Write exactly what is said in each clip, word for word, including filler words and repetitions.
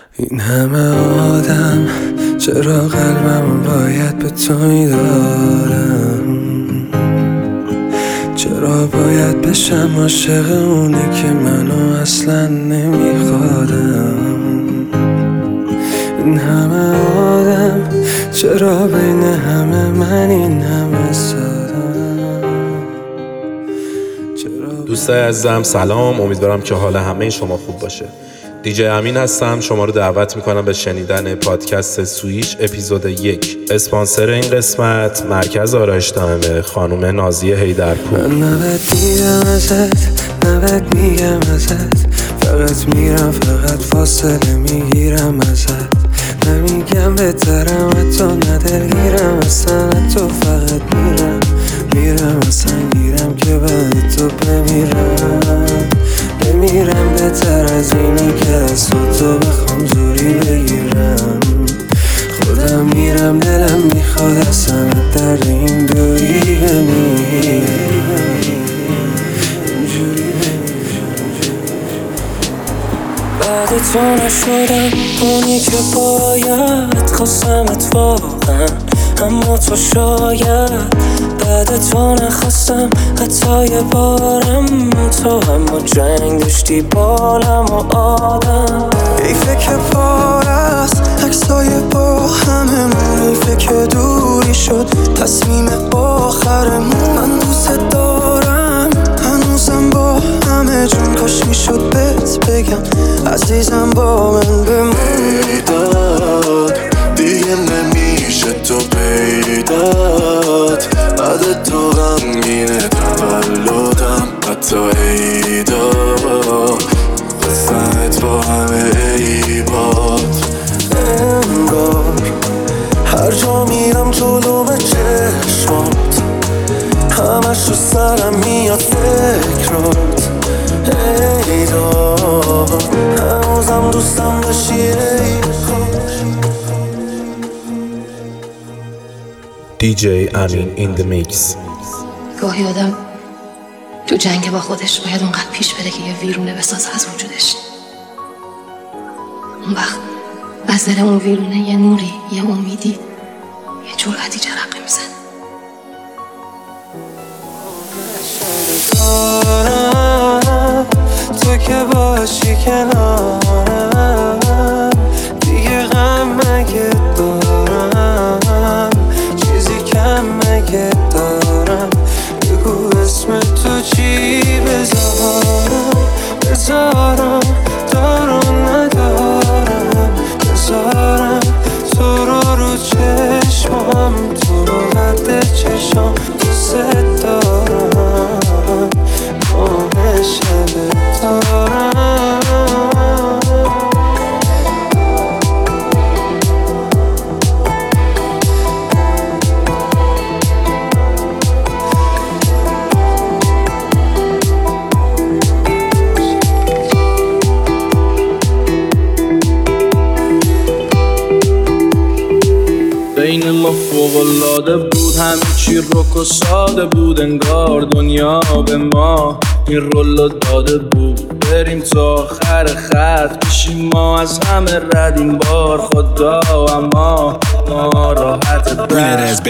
این همه آدم چرا قلبمو باید به تو میدارم؟ چرا باید بشم عاشق اونی که منو اصلا نمیخوادم؟ این همه آدم چرا بین همه من این همه سادم؟ دوستای عزیزم سلام، امیدوارم که حال همه شما خوب باشه. دیجی امین هستم، شما رو دعوت میکنم به شنیدن پادکست سویش اپیزود یک. اسپانسر این قسمت مرکز آرایش دائمه خانم نازیه حیدرپور. من نباید میگم ازت، نباید میگم ازت، فقط میرم فقط فاصله میگیرم ازت. نمیگم بهترم حتی ندلگیرم اصلا، تو فقط میرم میرم اصلا گیرم که بعد تو بمیرم. بمیرم بهتر از اینی که از تو بخوام زوری بگیرم. خودم میرم دلم میخواد اصلا در این دوری بمیرم. بعد تو نشدم اونی که باید، خواستمت واقعا اما تو شاید. بعد تو نخواستم حتی یه بارم، تو اما جنگ داشتی بالم و آدم. حیفه که پار است عکسای با هممون، حیفه که دوری شد تصمیم آخرمون. من دوست دارم هنوزم با همه جون، کاش میشد بهت بگم عزیزم با من بمون. داد دیگه نمیشه تو پیدات، بعد تو غمگینه تولدم حتی عیدا، قصت با همه عیبات. انگار هر جا میرم جلو به چشمات، همش رو سرم میاد فکرات. ای دار هنوزم دوستم داشتی ای دیجی امین این the mix. گاهی آدم تو جنگ با خودش باید اونقدر پیش بره که یه ویرونه بسازه از وجودش. اون وقت از دل اون ویرونه یه نوری، یه امیدی، یه جرأتی جرقه میزنه. تو که باشی کنارم، دیگه غم مگه دارم، چیزی کم مگه دارم. بگو اسم تو چی بذارم، بذارم دارم ندارم، بذارم تو رو رو چشمم، تو رو رد چشم دوست دارم، ماه شب دارم. بین ما فوق‌العاده بود، همه چی رک و ساده بود، انگار دنیا به ما این رولو داده بود. بریم تا آخر خط بشیم ما از همه رد این بار، خدا اما ما راحت بر.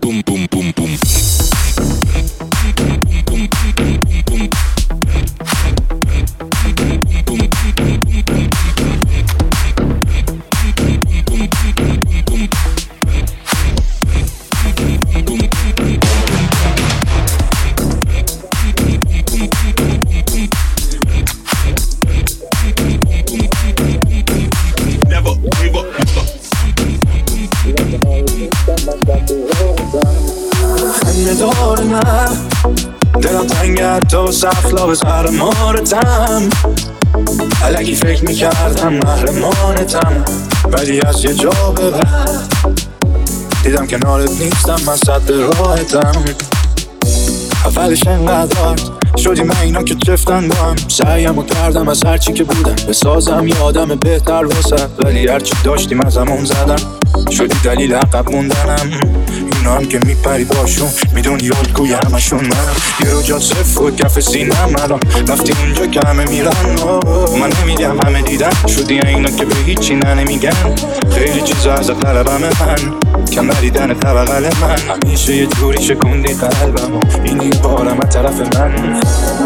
خنده‌دار من دلم تنگت تو سفلا سر مارتم، الکی فکر میکردم محرمانتم، ولی از یه جا به بعد دیدم کنارت نیستم، من صد راحتم. اولش انقدر شدی من اینا که چفتن با هم، سعیم کردم از هرچی که بودم بسازم یه آدم بهتر واسه، ولی هرچی داشتیم از همون زدم، شدی دلیل عقب موندنم. این اونا هم که میپری باشون میدونی الگوی همشون منم. یه رو جا صفر و کف سینم الان رفتی اونجا که همه میرن. من نمیگم همه دیدن شدی اینا که به هیچی نه نمیگن. خیلی چیزا از قلبم من کم ندیدن طبقل من. همیشه یه جوری شکوندی قلبم و این این بارم از طرف من.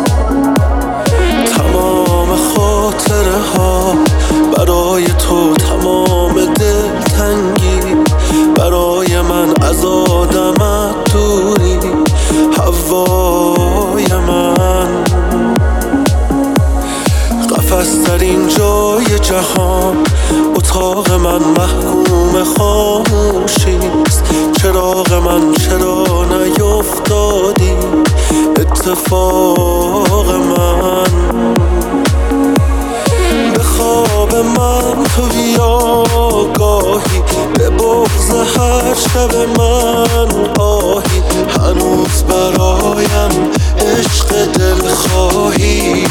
تمام خاطره ها برای تو، تمام دلتنگی برای من، از آدمت دوری هوای من. قفس در این جای جهان اتاق من محکوم خاموشیست. چراغ من چرا نیفتادی اتفاق من. به خواب من تو بیا گاهی، به بغض هر شب من آهی. هنوز برایم عشق دل خواهی.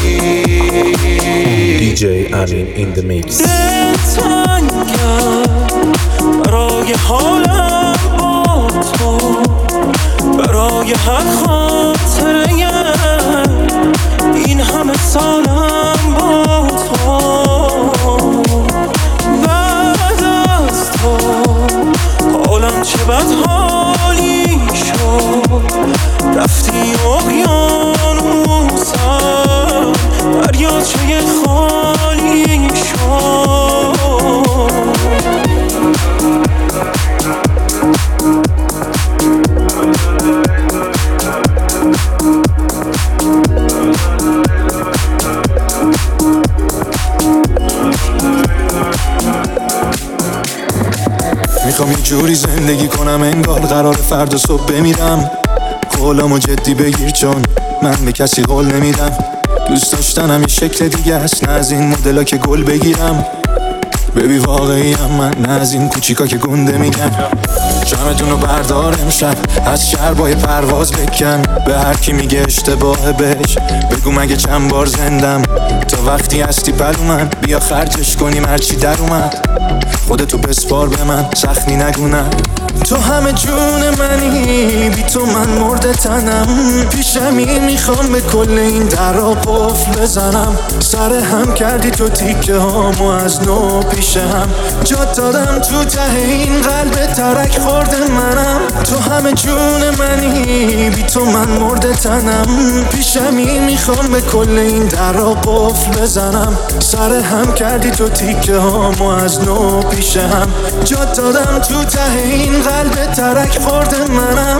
دی جی امین این the mix. دلتنگم برای حالم با تو، برای هر خاطره این همه سالم با تو. بعد از تو حالم چه بد حالی شد. رفتی اقیانوسم دریاچه خالی شد. میخوام یه جوری زندگی کنم انگار قرار فردا صبح بمیرم. قولامو جدی بگیر چون من به کسی قول نمیدم. دوست داشتنم یه شکل دیگه است، نه از این مدلا که گل بگیرم. ببی واقعی هم من، نه از این کوچیکا که گنده میگن. شمتونو بردار امشب از شربای پرواز بکن. به هر کی میگه اشتباهه بهش بگو مگه چند بار زندم. تا وقتی هستی پلو من بیا خرجش کنیم هرچی در اومد. خودتو بسپار به من سختی نگونم. تو همه جون منی، بی تو من مرده تنم. پیشمی میخوام به کل این درا قفل بزنم. سر هم کردی تو تیکه هامو از نو پیش هم جات دادم. تو ته این قلب ترک خورده منم. تو همه جون منی، بی تو من مرده تنم. پیشمی میخوام به کل این درا قفل بزنم. سر هم کردی تو تیکه هامو از نو پیش هم جات دادم. تو ته این قلب ترک خورده منم.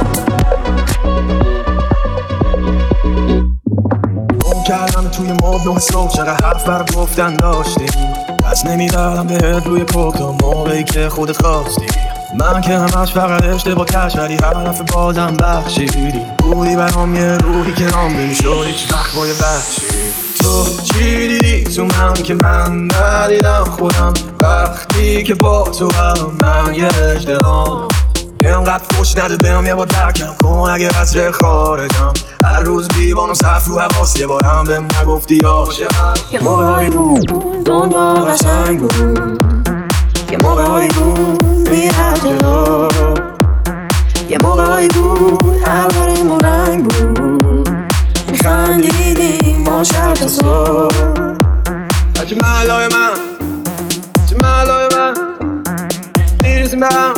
اون کردم توی مبل صبح چقدر حرف بر گفتن داشتی. دست نمیدادم بهت روی پک تا موقعی که خودت خواستی. من که همش فقط اشتباه کش ولی حرف بازم بخشیدی. بودی برام یه روحی که رام نمیشد هیچ وقت با یه بخشی. تو چی دیدی تو من که من ندیدم خودم. وقتی که با تو هم من یه اجدهام. اینقدر فوش نده بهم یه بار درکم کن اگه از ره خارجم. هر روز بیوانم صف رو حواس یه بارم بهم نگفتی عاشقم. یه موقعی بود دنیا قشنگ بود. یه موقعی بود میرد جلو. یه موقعی بود هر بارمون رنگ بود. میخندیدیم ما شب تا صبح. هرچی محلای من، هرچی محلای من دیرسیم به هم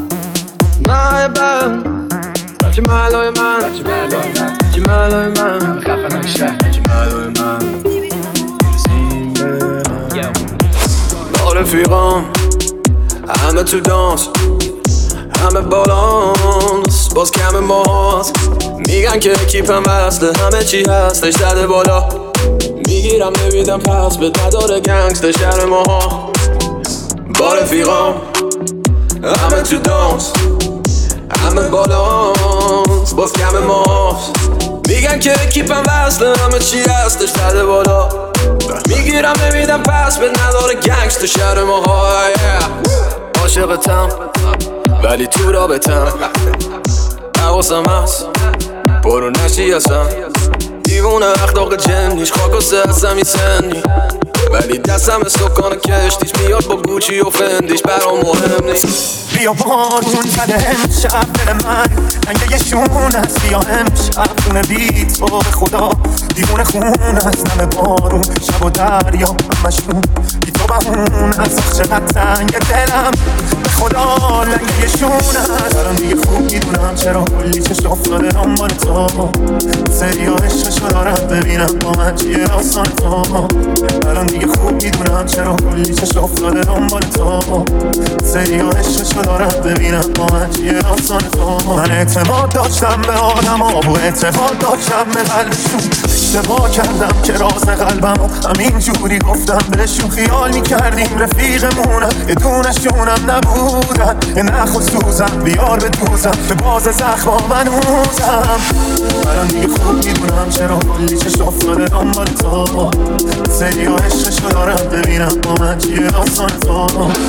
محبم. هرچی محلای من، هرچی محلای من خفه نشه. هرچی محلای من دیرسیم به هم. با رفیقام همه تو دانس، همه بالانس باز کم ماست. میگن که کیپم وصله همه چی هستش زده بالا. میگیرم نمیدم پس به نداره گنگست شهر ماها. با رفیقام همه تو دانس، همه بالانس باز کم ماست. میگن که کیپم وصله همه چی هستش زده بالا. میگیرم نمیدم پس به نداره گنگست شهر ماها. عاشقتم ولی تو رابطم حواسم هست برو نشی اصلا. دیوونه اخلاق جنیش خاک و سه هستم این سنی. ولی دستم سکان کشتیش میاد با گوچی و فندیش برام مهم نیست. بیا بارون زده امشب دل من رنگ یه شون است. بیا امشب خونه بی تو به خدا دیوونه خون است. نم بارون شب و دریا همشون بی تو بهون است. آخ چقدر تنگ دلم به خدا لنگ یه شون است. الان دیگه خوب میدونم چرا کلی چشم افتاده دنبال تو. سری و عشقشو دارم ببینم با من چیه داستان تو. الان دیگه خوب میدونم چرا کلی چشم افتاده دنبال تو. سری و عشقشو دارم ببینم با من چیه داستان تو. من اعتماد داشتم به آدم ها و اعتماد داشتم به قلبشون. اشتباه کردم که راز قلبم و همین جوری گفتم بهشون. خیال میکردیم رفیقمونم یه دونشونم نبودن. یه نخوش دوزم بیار به دوزم که باز زخما منوزم. الان دیگه خوب میدونم چرا کلی چشم افتاده دنبال تو. سری و عشقشو دارم ببینم با من چیه داستان تو.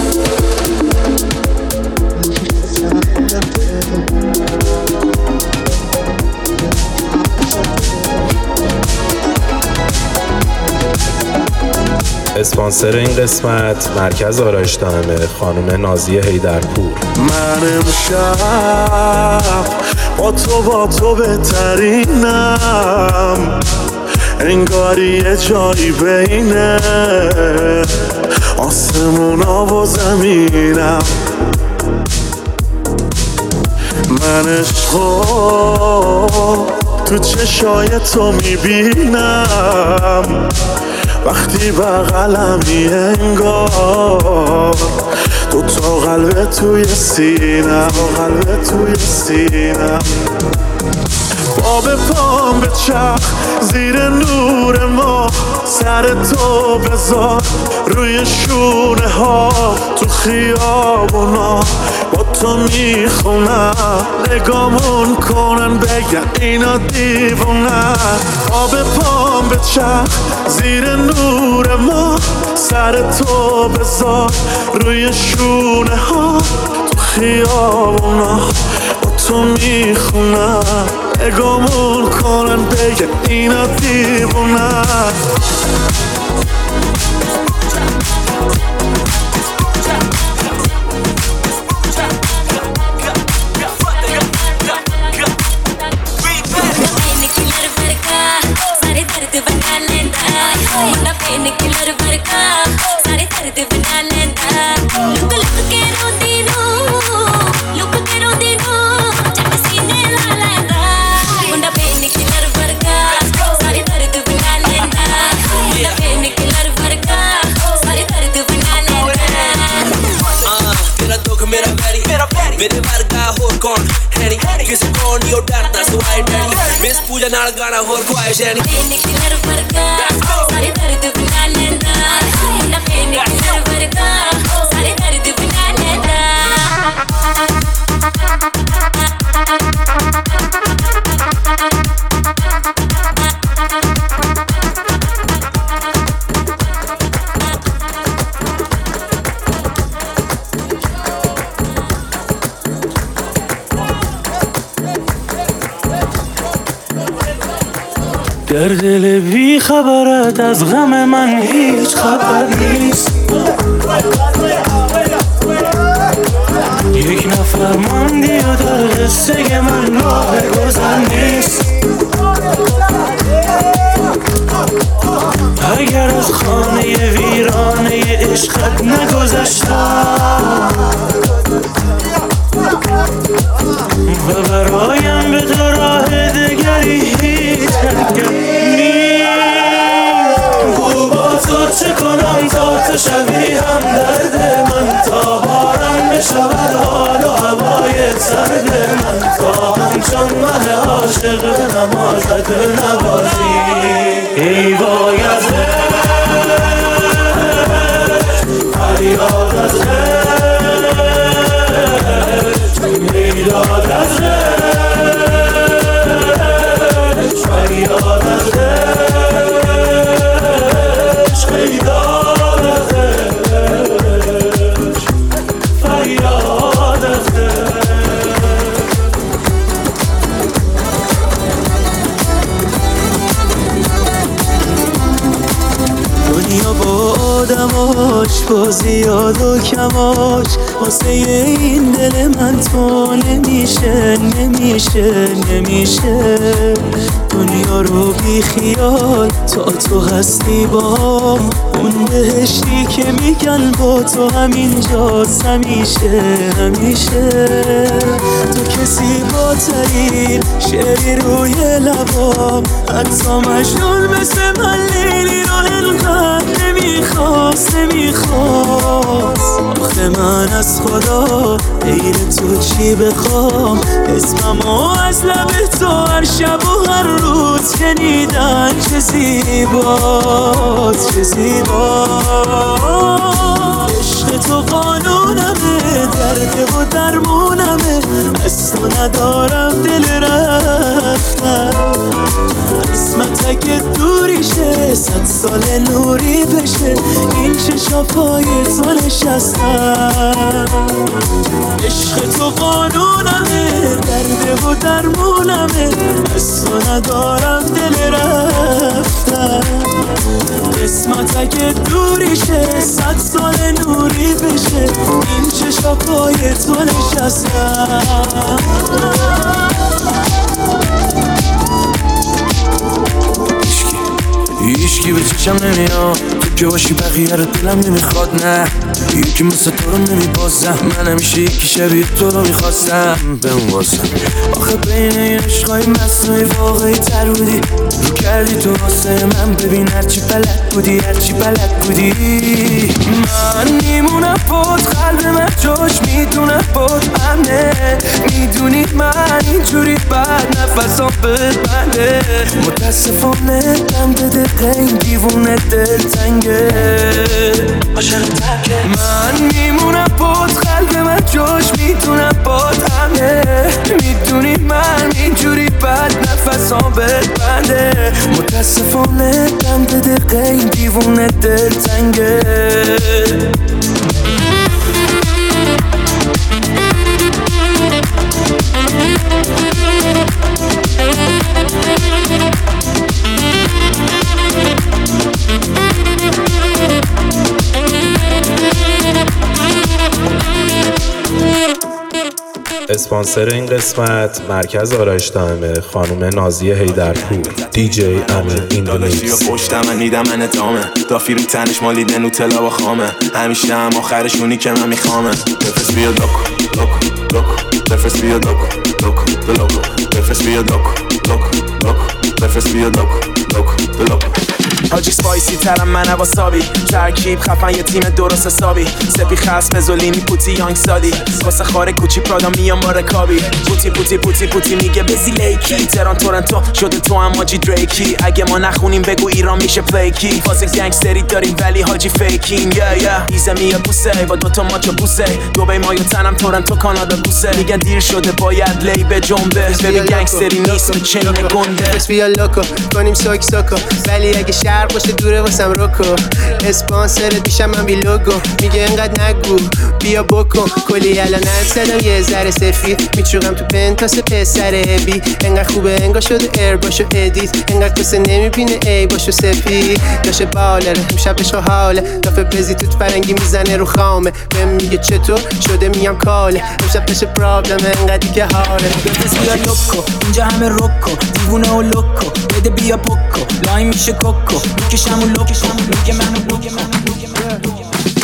اسپانسر این قسمت مرکز آرایش دائمه خانم نازیه حیدرپور. من امشب با تو با تو بهترینم. انگاری یه جایی بینه آسمونا و زمینم. من عشقو تو چشای تو میبینم. وقتی بغلمی انگار دو تا قلب توی سینم. قلب توی سینم. باب پام به چرخ زیر نور ما. سر تو بذار روی شونه ها تو خیابونا. با تو میخونم نگامون کنن بگن اینا دیوونن. باب پام به چرخ زیر نور ما. سر تو بذار روی شونه ها تو خیابونا. با تو میخونم نگامون کنن بگن اینا دیوونن. मेरे वर्गा होर कौन है नी किसी कौन यो डरता सुहाई डैडी मिस पूजा नाल गाना होर ख्वाहिश है नी निकलर वर्गा सारे दर्द भुला लेंदा ना पे निकलर वर्गा सारे दर्द भुला लेंदा در دل بی خبرت از غم من هیچ خبر نیست. یک نفر ماندی و در قصه من راه گذر نیست. اگر از خانه ویرانه عشقت نگذشتم و برایم به تو راه دگری هیچ حرکت نیست. گو با تو چه کنم تا تو شوی هم درد من. تا بارم بشود حال و هوای سرد من. تا همچون من عاشق به نمازت نوازی. ای وای از عشق فریاد از عشق میداد از عشق فریاد از عشق میداد از عشق فریاد از عشق. با زیاد و کماش واسه این دل من تو نمیشه نمیشه نمیشه دنیا رو بی خیال تا تو هستی با اون بهشتی که میگن با تو همینجاست همیشه همیشه تو کسی با ترین شعری روی لبام حتی مجنون مثل من لیلی رو انقدر نمیخواست نمیخواست آخه من از خدا غیر تو چی بخوام اسممو از لب تو هر شب و هر روز شنیدن چه زیباست چه زیباست عشق تو قانونمه درد و درمونمه از تو ندارم دل رفتن قسمت اگه دوری شه صد سال نوری بشه این چشاپای تو نشستن عشق تو قانونمه درد و درمونمه از تو ندارم دل رفتن قسمت اگه دوری شه صد سال نوری بشه این چشاپای تو نشستن هیچکی به چشم نمیاد تو که باشی بقیه رو دلم نمیخواد نه یکی مثل تو رو نمیبازم من همیشه یکی شبیه تو رو میخواستم به اون واسم آخه بین این عشقای مصنوعی واقعی تر بودی رو کردی تو واسه من ببین هرچی بلد بودی هرچی بلد بودی من میمونم بود قلب من جاش میدونم بود امنه میدونی من اینجوری بعد نفسام ببنده متاسفانه دم بده این دیوونه دل تنگه من میمونم بود قلب من جاش میدونم بود همه میدونی من اینجوری بد نفسام ببنده متاسفانه دم بده این دیوونه دل تنگه اسپانسر این قسمت مرکز آرایش دائمه خانم نازیه حیدرپور دی جی امین این د میکس پشت من میدم من ادامه دافی رو تنش مالیده نوتلا و خامه همیشه هم آخرشونی که من میخوامه بفرست بیا دوکو دوکو دوکو بفرست بیا دوکو دوکو دلوکو بفرست بیا دوکو دوکو دوکو بفرست بیا دوکو دوکو دلوکو حاجی سپایسی ترم من واسابی ترکیب خفن یه تیم درست حسابی سپی خس مزولینی پوتی یانگ سادی واسه خاره کوچی پرادا میام با رکابی پوتی پوتی پوتی پوتی میگه بزی لیکی تران تورنتو شده تو هم حاجی دریکی اگه ما نخونیم بگو ایران میشه پلیکی فاز گنگستری داریم ولی حاجی فیکینگ یا یا ایزه میاد بوسه با دوتا ماچو بوسه دوبای مایو تنم تورنتو کانادا بوسه میگن دیر شده باید لی به جنبه ببین گنگستری نیست به چنین گنده بس بیا لوکو کنیم سوک سوکو ولی اگه شهر باشه دوره واسم روکو اسپانسرت میشم من بی لوگو میگه انقدر نگو بیا بکن کلی الان زدم یه ذره سفید میچوقم تو پنتاس پسر بی انقدر خوبه انگار شده ایر باشو ادیت انقدر کسه نمیبینه ای باشو سفید داشه بالره امشب بشو حاله دافه بزی توت فرنگی میزنه رو خامه بهم میگه چطور شده میام کاله امشب بشه پرابلم انقدری که حاله بفرست بیا لوکو اینجا همه روکو دیوونه و لوکو بده بیا پوکو لاین میشه کوکو میکشم و لوکو میگه منو میگه منو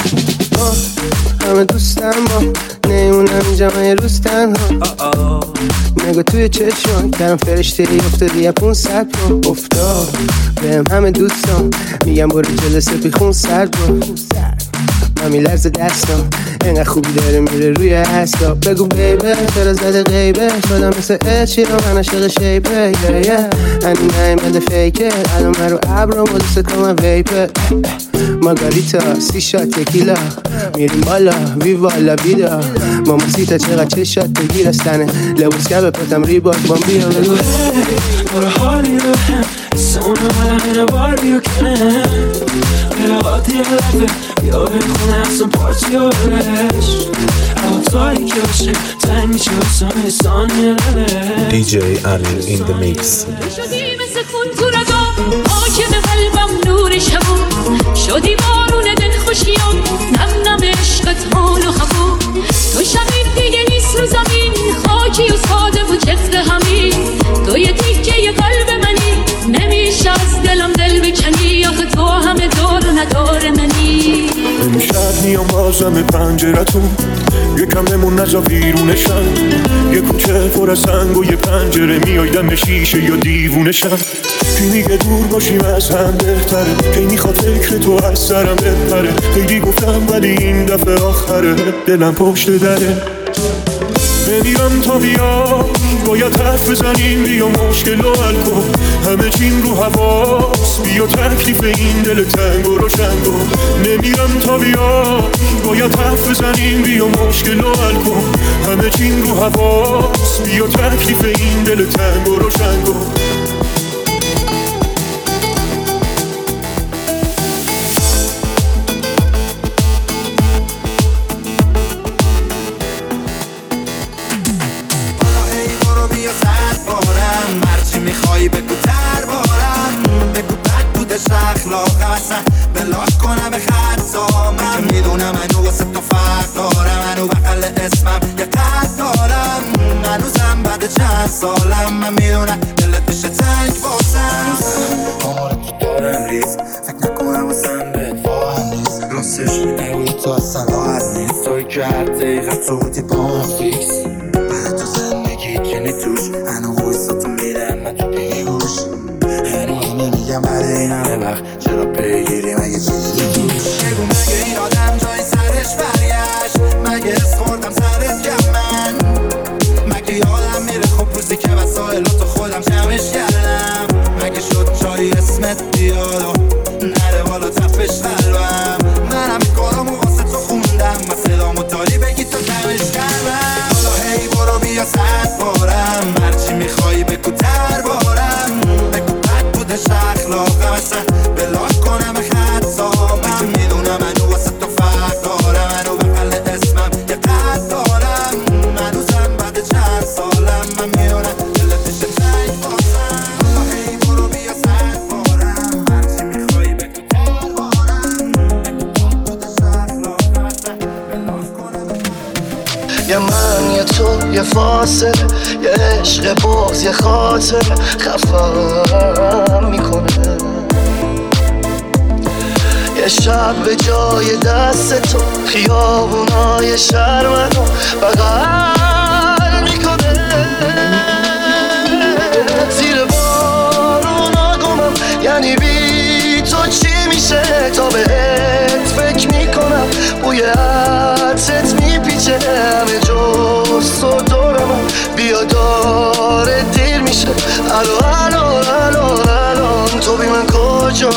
همه دوستم با نیمونم اینجا من یه روز تنها نگو توی چشم کردم فرشته ای افتادی یا پونصد با افتاد بهم همه دوستم میگم برو جلسه بی خون سرد با من میلرزه دستم اینقدر خوبی داره میره روی هستا بگو بیبه چرا زده غیبه شدم مثل اشی رو من عشق شیبه هنی نایم بده فیکه الان من رو عبرم و دوست کنم ویپه مارگاریتا سی شات تکیلا میریم بالا وی والا بیدا ماما سیتا چقدر چه شات بگیرستنه لبوس که به پتم ریباک بام بیا بگو برو حالی رو هم سونه من همینه بار بیو کنه برو عادی لفه بیا بخونه اصلا پارتی و برش اما تاریکی باشه تنگ میشه بسانه سانه روش دی جی امین این د میکس شدی مثل خون تو رگام حاکم قلبم نور شبم شدی بارون دل خوشیم میام بازم پنجرتون، یکم بمون نزا ویرونشم. یه کوچه پر از سنگ و یه پنجره میای دم شیشه یا دیوونشم. کی میگه دور باشیم از هم بهتره، کی میخواد فکر تو از سرم بپره. خیلی گفتم ولی این دفعه آخره، دلم پشت دره. نمیرم تا بیا، باید حرف بزنیم، بیا مشکل رو حل کن. همه چیم رو حواس، بیا تکلیف این دل تنگ و روشن کن. نمیرم تا بیا، باید حرف بزنیم، بیا مشکل رو حل کن. همه چیم رو حواس، بیا تکلیف این دل تنگ و روشن کن. میخوای بگو تر بارم، بگو بد بودش اخلاقم، اصلا بلاک کنم به خطا. من میدونم منو واسه تو فرق دارم، منو بقل اسمم یه قد دارم. هنوزم بعد چند سالم من میدونم دلت میشه تنگ باسم. آمار تو دارم ریز، فکر نکنم واسم بهت واهم نیست. راستش نگوی تو اصلا راحت نیست، توی که هر دقیقه تو بودی با من فیکس. بعد تو زندگی کنی توش، هنو ویسا تو میرم من تو بیهوش. هنو نمیگم بعد این همه وقت چرا پیگیری مگه چیزی توش. بگو مگه این آدم جای سرش برگشت، مگه اس خوردم سرت کم من. مگه یادم میره خب روزی که وسایلاتو خودم جمعش کردم. مگه شد جایی اسمت بیاد و نره بالا تفش قلبم. من همه کارامو واسه تو خوندم و صدامو داری بگی تو کمش کردم. حالا هی برو بیا صد بارم، هرچی میخوایی بگو تر بارم. بگو بد بودش اخلاقم، اصلا بلاک کنم خطا. من میدونم منو واسه تو فرق دارم، منو بقل اسمم یه قد دارم. هنوزم بعد چند سالم من میدونم دلت میشه تنگ باسم. حالا هی برو بیا صد بارم، هرچی میخوایی بگو تر بارم. بگو بد بودش اخلاقم، اصلا بلاک کنم. یه من یه تو یه فاصله، یه عشق باز یه خاطر خفم میکنه. یه شب به جای دست تو خیابونای شهر منو بغل میکنه. زیر بارونا گمم، یعنی بی تو چی میشه. تا بهت فکر میکنم بوی عطرت میپیچه همه جز تو دورم. بیا داره دیر میشه، الو الو الو الان تو بی من کجایی.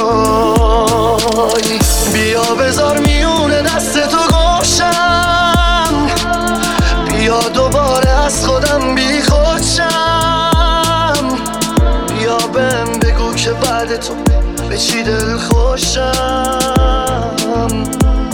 بیا بذار میونه دست تو گوشم، بیا دوباره از خودم بی خودشم. بیا بهم بگو که بعد تو به چی دل خوشم.